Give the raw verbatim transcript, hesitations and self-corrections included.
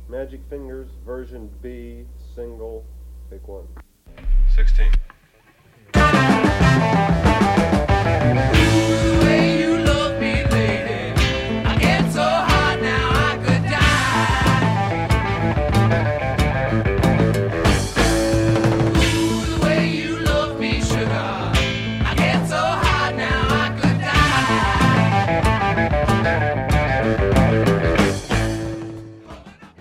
Magic Fingers, version B, single, pick one. sixteen.